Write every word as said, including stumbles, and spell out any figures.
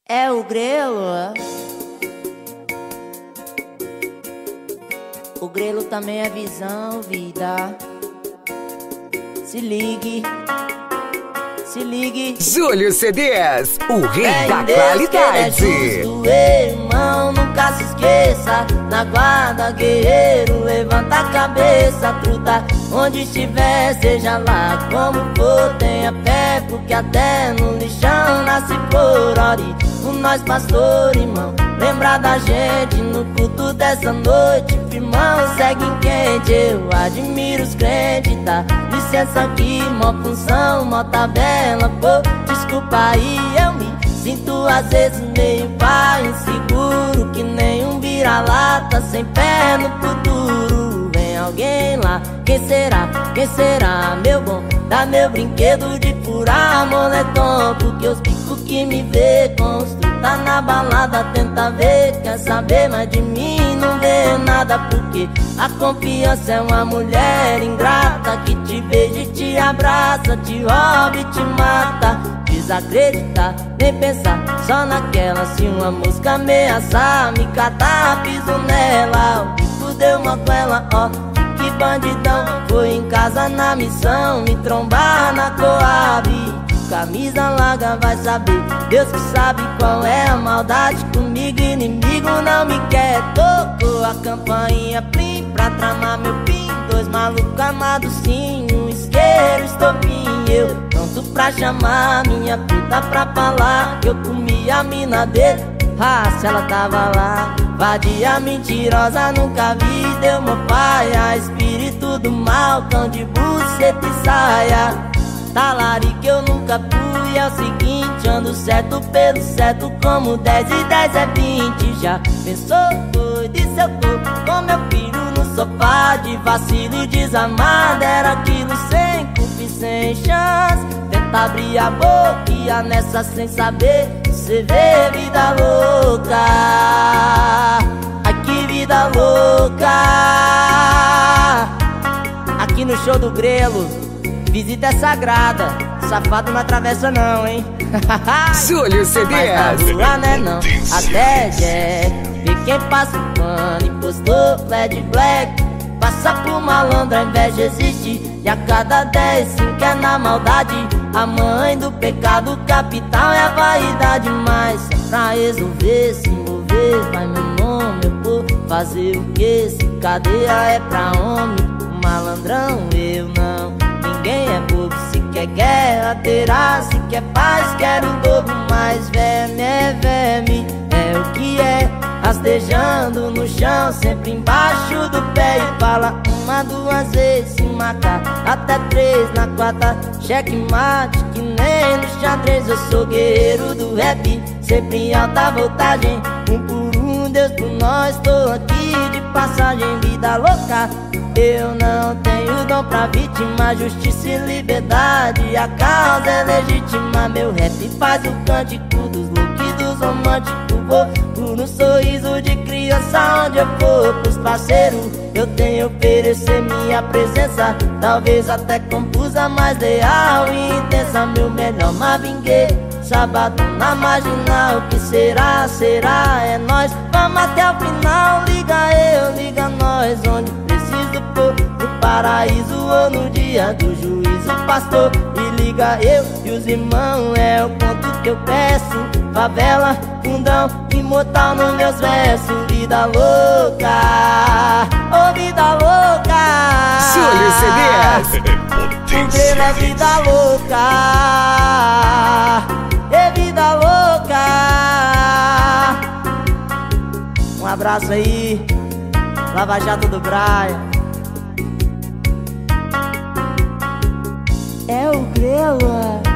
É o grelo. O grelo também é visão, vida. Se ligue, se ligue. Júlio C Ds, o rei Fé da em Deus, qualidade. que ele é justo, irmão, nunca se esqueça. Na guarda, guerreiro, levanta a cabeça, truta. Onde estiver, seja lá como for, tenha fé, porque até no lixão nasce por ori. O nós pastor, irmão, lembra da gente no culto dessa noite. Firmão, segue em quente, eu admiro os crentes, tá? Licença aqui, mó função, mó tabela, pô, desculpa aí, eu me sinto às vezes meio pai, inseguro, que nem um vira-lata, sem pé no futuro. Vem alguém lá, quem será, quem será, meu bom? Dá meu brinquedo de furar moletom, porque os picos que me vê construir tá na balada, tenta ver, quer saber mais de mim, não vê nada, porque a confiança é uma mulher ingrata, que te beija e te abraça, te rouba e te mata. Desacreditar, nem pensar só naquela, se uma mosca ameaçar, me catar, piso nela, o bico deu uma goela, ó. Que bandidão, foi em casa na missão, me trombar na Coab. Camisa larga vai saber, Deus que sabe qual é a maldade comigo, inimigo não me quer. Tocou a campainha plim pra tramar meu pin, dois malucos armados sim, um isqueiro, estopim, eu pronto pra chamar minha puta pra falar que eu comi a mina dele. Ah, se ela tava lá, vadia mentirosa, nunca vi, deu meu pai, a espírito do mal, cão de buceta e saia. Talarica eu nunca fui, é o seguinte, ando certo pelo certo, como dez e dez é vinte. Já pensou, doido, e se eu tô com meu filho no sofá, de vacilo e desamado, era aquilo sem culpa e sem chance. Tenta abrir a boca e a nessa sem saber, cê vê vida louca. Ai que vida louca. Aqui no show do Grelo, visita é sagrada, safado não atravessa não, hein. Júlio C Mas Ds. na rua não é não, até Jack. Vê quem passa o pano, impostor, Led Black. Passa por malandro, a inveja existe, e a cada dez, cinco é na maldade. A mãe do pecado capital é a vaidade, mas só pra resolver, se envolver, vai meu nome, eu vou fazer o que? Se cadeia é pra homem, malandrão eu não. Ninguém é bobo, se quer guerra terá, se quer paz quer o dobro, mas verme é verme, é o que é. Rastejando no chão, sempre embaixo do pé, e fala uma, duas vezes, se marcar até três, na quarta checkmate, que nem no xadrez. Eu sou guerreiro do rap, sempre em alta voltagem, um por um, Deus por nós, tô aqui de passagem. Vida louca, eu não tenho dom pra vítima, justiça e liberdade, a causa é legítima. Meu rap faz o cântico dos loucos e dos românticos, vou por um sorriso de criança onde eu for. Pros parceiros eu tenho que oferecer minha presença, talvez até confusa, mas leal e intensa. Meu melhor Marvin Gaye, sábado na marginal, que será, será, é nóis, vamos até o final. Liga eu, liga nós, onde preciso pôr, no paraíso ou no dia do juízo, pastor. E liga eu e os irmãos, é o ponto que eu peço. Favela, fundão, imortal nos meus versos. Vida louca, oh vida louca. Júlio C Ds. Grelo é vida louca, é vida louca. Um abraço aí, Lava Jato do Braia. É o Grelo.